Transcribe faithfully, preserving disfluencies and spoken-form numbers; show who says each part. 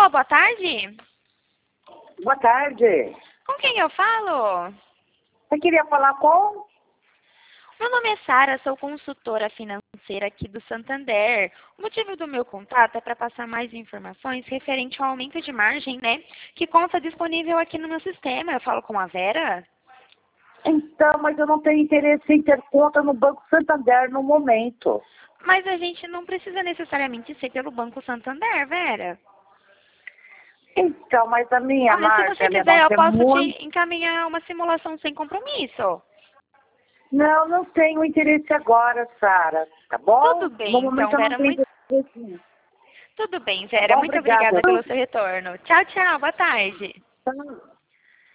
Speaker 1: Alô, boa tarde?
Speaker 2: Boa tarde.
Speaker 1: Com quem eu falo?
Speaker 2: Você queria falar com?
Speaker 1: Meu nome é Sara, sou consultora financeira aqui do Santander. O motivo do meu contato é para passar mais informações referente ao aumento de margem, né? Que consta disponível aqui no meu sistema. Eu falo com a Vera?
Speaker 2: Então, mas eu não tenho interesse em ter conta no Banco Santander no momento.
Speaker 1: Mas a gente não precisa necessariamente ser pelo Banco Santander, Vera.
Speaker 2: Então, mas a minha
Speaker 1: Olha, se
Speaker 2: marca,
Speaker 1: você
Speaker 2: minha
Speaker 1: quiser, eu
Speaker 2: nossa, é
Speaker 1: posso
Speaker 2: muito...
Speaker 1: te encaminhar uma simulação sem compromisso.
Speaker 2: Não, não tenho interesse agora, Sara. Tá bom?
Speaker 1: Tudo bem,
Speaker 2: No
Speaker 1: então,
Speaker 2: momento eu não
Speaker 1: Vera.
Speaker 2: tenho
Speaker 1: Muito...
Speaker 2: interesse.
Speaker 1: Tudo bem,
Speaker 2: Tá
Speaker 1: Vera.
Speaker 2: bom?
Speaker 1: Muito
Speaker 2: Obrigada.
Speaker 1: obrigada pelo seu retorno. Tchau, tchau. Boa tarde.
Speaker 2: Tá.